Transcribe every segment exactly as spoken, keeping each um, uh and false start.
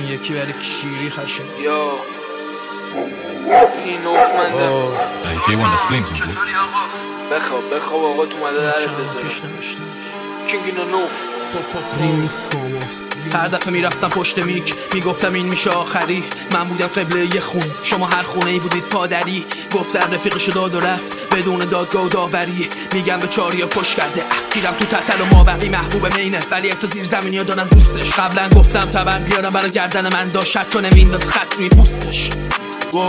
این یکی برای کیری خشن یا فی نوف منده بخواب بخواب آقا تو مده درت بذاره کینگ اینا نوف ریمیکس فامو. هر دفعه میرفتم پشت میک میگفتم این میشه آخری. من بودم قبله یه خون، شما هر خونه ای بودید پادری. گفتن رفیقشو داد و رفت بدون دادگاه و داوری. میگم به چاریا پشت کرده گیرم تو تتل و مابقی محبوب مینه، ولی تو زیر زمینی ها دارن دوستش. قبلا گفتم تبر بیارم برای گردن من، داشت حتی نمینداز خط روی پوستش. واو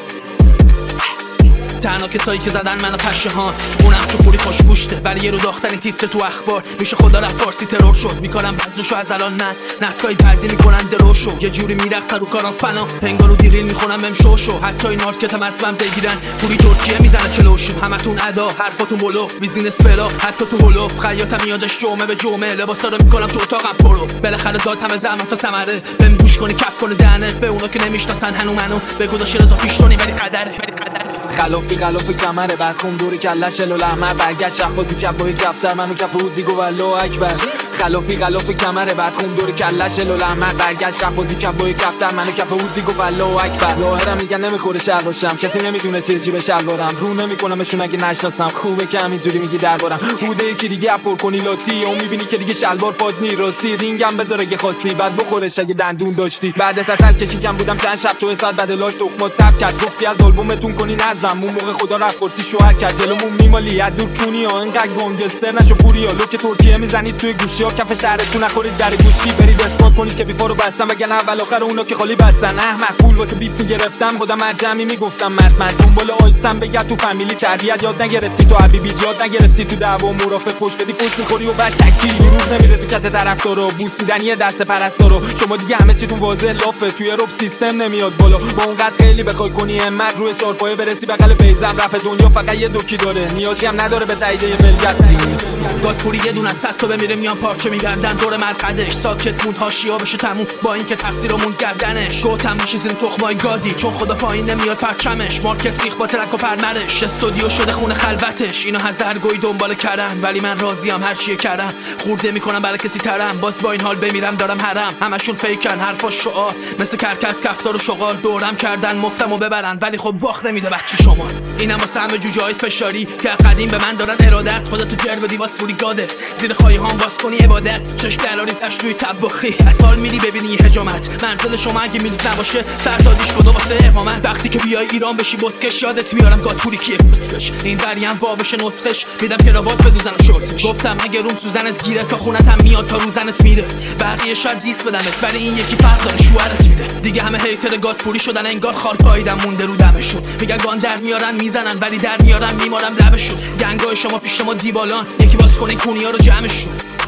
تنها کسایی که زدن منو پشهان، اونم چون پوری خوشگوشته، ولی یه رو داختن این تیتر تو اخبار میشه خدا رفت فارسی ترور شد. میکنم بزنشو از الان من نسلای بعدی میکنن دروشو، یه جوری میرقصن رو کارم فنا انگار رو دیرین میخونم بهم شوشو. حتی این مارکتم از من بگیرن پوری ترکیه میزنه چلوشو. همتون ادا حرفاتون بلو بیزینس بلا، حتی تو هلوف خیاطم یادش جمعه به جمعه لباسا رو میکنم تو اتاقم پرو. بالاخره دادم زحمت تا ثمره بهم گوش کنی کف کنه دهنه. به اونا که نمیشناسن هنو منو بگو داش رضا پیشتونی ولی قدره خلافی خلاف کمره بعد خون دوری کلش الو لحمه برگشت شخصی کف با دفتر منو کف بود دیگو والله اکبر. خلافی خلاف کمره بعد خون دوری کلش الو لحمه برگشت شخصی کف با دفتر منو کف بود دیگو والله اکبر. ظاهرا میگن نمیخوره شر باشم، کسی نمیدونه چه چی به شلوارم. رو نمیکنمشون اگه نشناسم، خوبه که همینجوری میگی دربارم. بوده یکی دیگه اپور کنی لاتی اون میبینی که دیگه شلوار پاد نی راستی. رینگم بذار اگه خواستی بعد بخورش اگه دندون داشتی. بعد تتل کشی کم بودم چند شب تو حساب بعد لایف تخمات تپ کرد. گفتی از آلبومتون کنی نظم اون موقع خدا رفت کرسی شوهر کرد جلومون میمالی از دور چونی ها انقدر گنگستر نشو پوریا. لوک ترکیه میزنید توی گوشی ها کف شهرتون نخورید در گوشی. برید اثبات کنید که بیفا رو بستم وگرنه اول آخر اونا که خالی بستن. احمد پول واسه بیف میگرفتم خودم مرجمی میگفتم مرد مجنون بالا آیسم بگرد تو فامیلی تربیت یاد نگرفتی تو حبیبی یاد نگرفتی تو دعوا مرافق فوش بدی فوش میخوری و بچکی روز نمیره تو کت طرفدارا بوسیدنی دست پرستارا. شما دیگه همه چیتون واضح لافه توی رپ سیستم نمیاد بالا. با اونقدر خیلی بخوای کنی همت روی چهار پایه برسی بغل بیزم. رپ دنیا فقط یه دوکی داره نیازی هم نداره به تایید ملت. گادپوری یه دونه صد تا بمیره میان پارچه میگردن دور مرقدش. ساکت موند حاشیه‌ها بشه تموم با اینکه تقصیرمون گردنش. گفتم میشه زیر تخمای گادی چون خدا پایین نمیاد پرچمش. مارکت ریخ با ترک و پرمرش، استودیو شده خونه خلوتش. اینا هزارگوی دنبال کردن ولی من راضیم هر چیه کردم. خورده میکنم برای کسی ترم باز با این حال بمیرم دارم حرم. همشون فیکن حرفاش شعار مثل کرکس کفتار و شغال دورم کردن مفتمو ببرن ولی خب باخت نمیده بچه شما. اینم واسه همه جوجه های فشاری که قدیم به من دارن ارادت. خدا تو جر بدی واسه بوری گاده زیر خواهی هام باز کنی عبادت. چشم دلاریم تش توی طباخی از حال میری ببینی حجامت. منزل شما اگه میلیت نباشه سرتادیش خدا واسه اقامت. وقتی که بیای ایران بشی بسکش یادت میارم گادپوری کیه بسکش. این بریم وا بشه نطقش میدم کراوات بدوزن و شورتش. گفتم اگه روم سوزنت گیره تا خونت هم میاد تا روزنت میره. بقیه شاید دیس بدمت ولی این یکی فرق داره شوهرت میده. دیگه همه هیتر گادپوری شدن انگار خار پاییدم مونده رو دمشون. میگن گان در میارن میزنن ولی در میارن میمارم لبشون. گنگای شما پیش ما دیبالان یکی باز کنه کونیا رو جمعشون.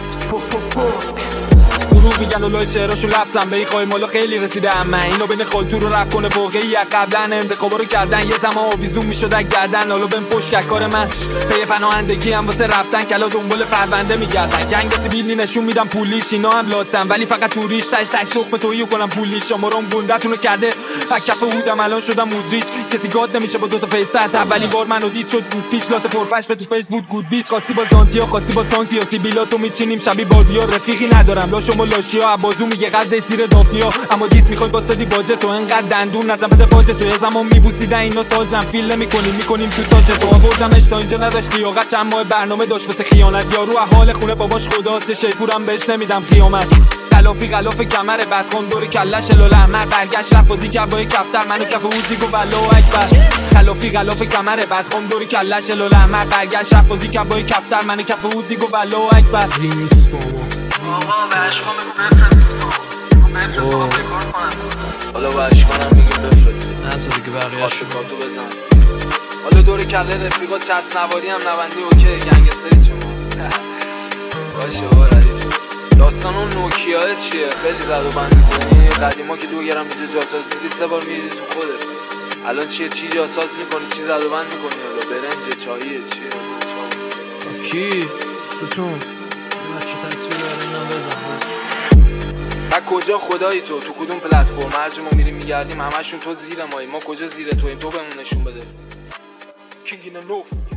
گروه میگن و لای شعراشون لفظم به این خواهی مالا خیلی رسیده. اما اینو بین خالتور رو رپ کنه واقعی قبلا انتخابا رو کردن یه زمان آویزون میشد گردن. حالا بهم پشت کرد کار من پی پناهندگی هم واسه رفتن کلا دنبال پرونده میگردن. جنگ سیبیلی نشون میدم پولیش اینا هم لاتن ولی فقط تو ریش تاش تاش تخم تویی کنم پولیش. شما رو گندتون رو کرده کف بودم الان شدم مودریچ. کسی گاد نمیشه با دو تا فیس تحت. اولین بار منو دید شد گوستیش لات پرپش به تو فیس بود گودیچ. خاصی با زانتیا خاصی با تانکیا سیبیلاتو میچینیم شبی بادیا. رفیقی ندارم لا شما لاشیا عبازو میگه قد سیر دافیا. اما دیس میخوای باز بدی باجه تو انقدر دندون نزن بده باجه تو. یه زمان میبوسیدن اینا تاجم فیل نمیکنیم میکنیم تو تاج تو. آوردمش تا اینجا نداشت لیاقت چند ماه برنامه داشت واسه خیانت. یارو احوال خونه باباش خداست شیپورم بهش نمیدم قیامت. خلافی خلاف کمره بعد خون دور کلش الو لحمه برگشت رفازی که با کفتر منو کف بود دیگو والله اکبر. خلافی خلاف کمره بعد خون دور کلش الو لحمه برگشت رفازی که با کفتر منو کف بود دیگو والله اکبر. ریمیکس فامو آقا به اشکا میگو بفرست بفرست آقا بکار کنم. حالا با اشکانم میگیم بفرستی نزد دیگه بقیه شو کارتو بزن. حالا دور کله رفیقا چسب نواری هم نوندی اوکی گنگستری چون باشه آقا ردیف. داستان اون نوکیاه چیه؟ خیلی زد و بند میکنی. قدیما که دو گرم بیجا جاساز میدی سه بار میدی تو خودت. الان چیه چی جاساز میکنی چی زد و بند میکنی؟ حالا برنج چاییه چیه؟ کی؟ ستون بچه تصویر برای اینا بزن. و کجا خدایی تو؟ تو کدوم پلتفرم؟ هرچی ما میریم میگردیم همشون تو زیر مایی. ما کجا زیر تویم؟ تو بهمون نشون بده. کینگ اینا نوف